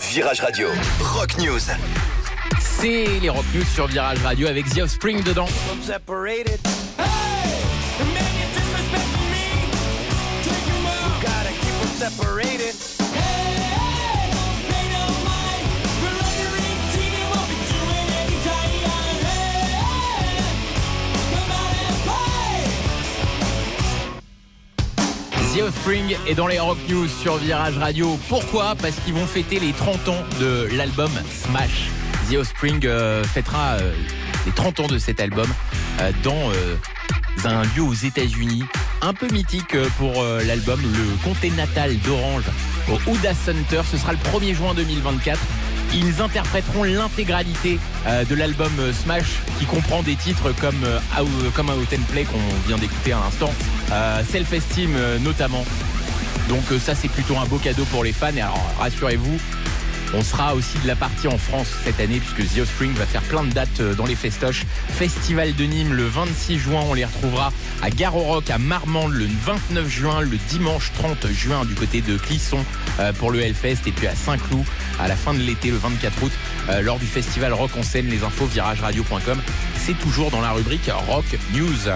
Virage Radio, Rock News. C'est les Rock News sur Virage Radio avec The Offspring dedans. The Offspring est dans les Rock News sur Virage Radio. Pourquoi ? Parce qu'ils vont fêter les 30 ans de l'album Smash. The Offspring fêtera les 30 ans de cet album dans un lieu aux États-Unis un peu mythique pour l'album, le comté natal d'Orange au Ouda Center. Ce sera le 1er juin 2024. Ils interpréteront l'intégralité de l'album Smash qui comprend des titres comme Out and Play qu'on vient d'écouter à l'instant, Self-Esteem notamment. Donc ça c'est plutôt un beau cadeau pour les fans. Et alors rassurez-vous, on sera aussi de la partie en France cette année puisque The Offspring va faire plein de dates dans les festoches. Festival de Nîmes le 26 juin, on les retrouvera à Gare au Roc, à Marmande le 29 juin, le dimanche 30 juin du côté de Clisson pour le Hellfest et puis à Saint-Cloud à la fin de l'été le 24 août lors du festival Rock en scène. Les infos virageradio.com. C'est toujours dans la rubrique Rock News.